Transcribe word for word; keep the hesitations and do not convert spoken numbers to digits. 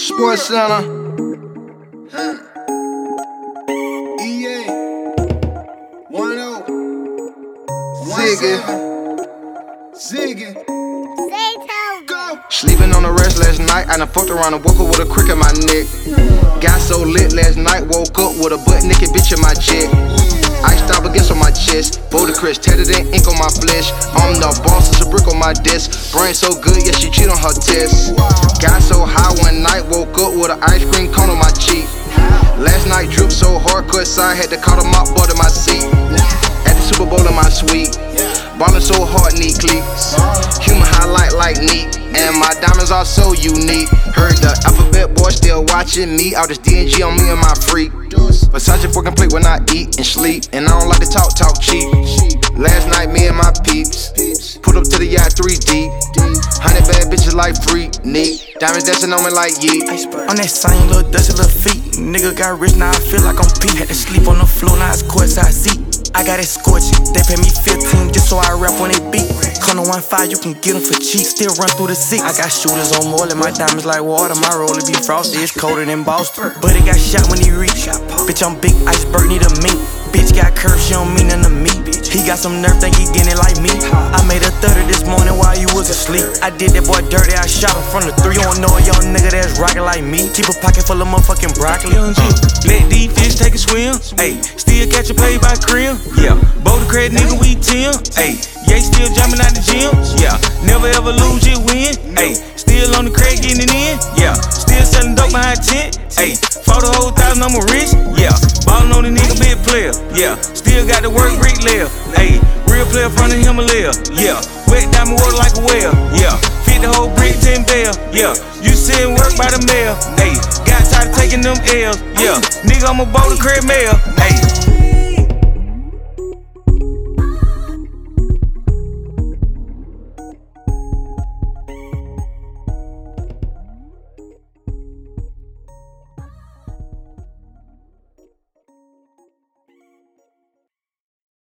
Sports Center. Huh. E A one oh Ziggy Ziggy Go. Sleeping on the rest last night. I done fucked around and woke up with a crick in my neck. Got so lit last night, woke up with a butt naked bitch in my jet. Iced out against on my chest, Bodacris tatted in ink on my flesh. I'm the boss, it's a brick on my desk. Brain so good, yeah, she cheat on her test. Got so high one night, woke up with an ice cream cone on my cheek. Last night dripped so hard, cut side, had to call the mop butt in my seat. At the Super Bowl in my suite, ballin' so hard, neat cleats. Human highlight like neat, and my diamonds are so unique. Heard the alphabet boy still watching me. All this D and G on me and my freak. Versace fucking plate when I eat and sleep, and I don't like to talk, talk cheap. Last night, me and my peeps put up to the yacht three deep. Hundred bad bitches like free, neat. Diamonds dancing on me like yeet. On that same little dusty little feet. Nigga got rich, now I feel like I'm Pete. Had to sleep on the floor, now it's courtside seat. I got it scorching, they pay me fifteen just so I rap when they beat. Come to one five, you can get them for cheap. Still run through the six. I got shooters on more than my diamonds like water. My roller be frosty, it's colder than Boston. But it got shot when he reached. Bitch, I'm big iceberg, need a mink. Bitch got curves, she don't mean nothing to me. He got some nerve, think he getting it like me. I made a thirty this morning while you was asleep. I did that boy dirty, I shot him from the three. You don't know a young nigga that's rockin' like me. Keep a pocket full of motherfucking broccoli. Uh, let these fish take a swim. Ayy, still catch a play by crib. Yeah, Bodacris nigga, we ten. Ayy, yeah, still jumping out the gym. Yeah, never ever lose, just win. Ayy, still on the crack getting it in. Yeah, still selling dope behind tent. Ayy, for the whole thousand, I'm a rich. Yeah, ballin' on the nigga, big player. Yeah, still got the work, brick layer. Ayy, real player from the Himalaya. Yeah, wet diamond water like a well. Yeah, fit the whole brick, ten bell. Yeah, you sit and work by the mail. Ayy, got tired of taking them L's. Yeah, nigga, I'm a Bodacris mail. Ayy.